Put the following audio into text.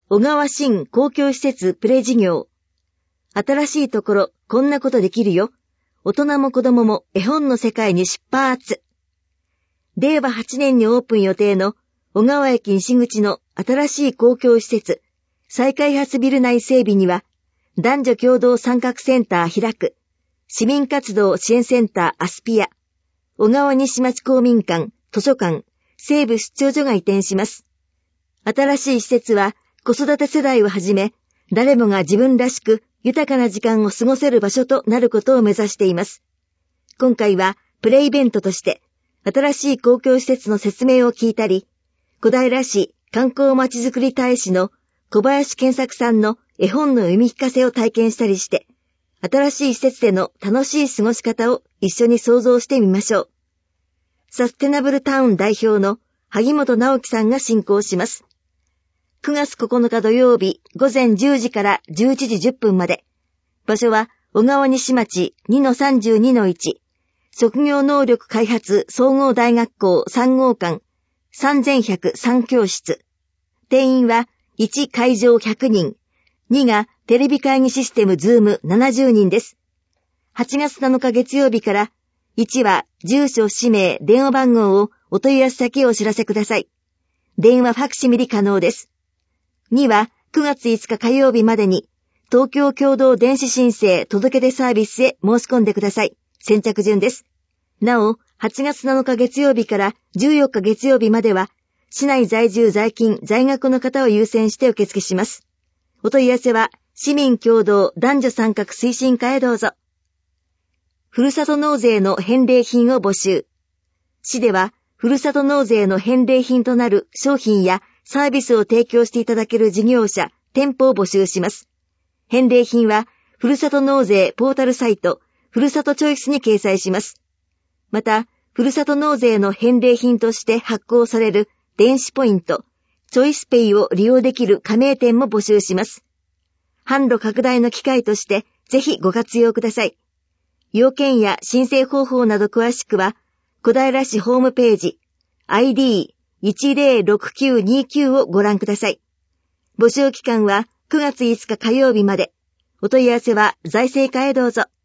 小川新公共施設プレ事業。新しいところ、こんなことできるよ。大人も子供も絵本の世界に出発。令和8年にオープン予定の小川駅西口の新しい公共施設、再開発ビル内整備には、男女共同参画センター開く、市民活動支援センターアスピア、小川西町公民館、図書館、西部出張所が移転します。新しい施設は子育て世代をはじめ、誰もが自分らしく豊かな時間を過ごせる場所となることを目指しています。今回はプレイベントとして、新しい公共施設の説明を聞いたり、小平市観光まちづくり大使の小林健作さんの絵本の読み聞かせを体験したりして、新しい施設での楽しい過ごし方を一緒に想像してみましょう。サステナブルタウン代表の萩本直樹さんが進行します。9月9日土曜日午前10時から11時10分まで。場所は小川西町 2-32-1 職業能力開発総合大学校3号館3103教室。定員は1会場100人。2がテレビ会議システムズーム70人です。8月7日月曜日から1は住所、氏名、電話番号をお問い合わせ先をお知らせください。電話ファクシミリ可能です。2は9月5日火曜日までに東京共同電子申請届出サービスへ申し込んでください。先着順です。なお、8月7日月曜日から14日月曜日までは市内在住在勤在学の方を優先して受付します。お問い合わせは市民共同男女参画推進課へどうぞ。ふるさと納税の返礼品を募集。市ではふるさと納税の返礼品となる商品やサービスを提供していただける事業者、店舗を募集します。返礼品はふるさと納税ポータルサイトふるさとチョイスに掲載します。また、ふるさと納税の返礼品として発行される電子ポイント、チョイスペイを利用できる加盟店も募集します。販路拡大の機会としてぜひご活用ください。要件や申請方法など詳しくは、小平市ホームページ ID106929 をご覧ください。募集期間は9月5日火曜日まで。お問い合わせは財政課へどうぞ。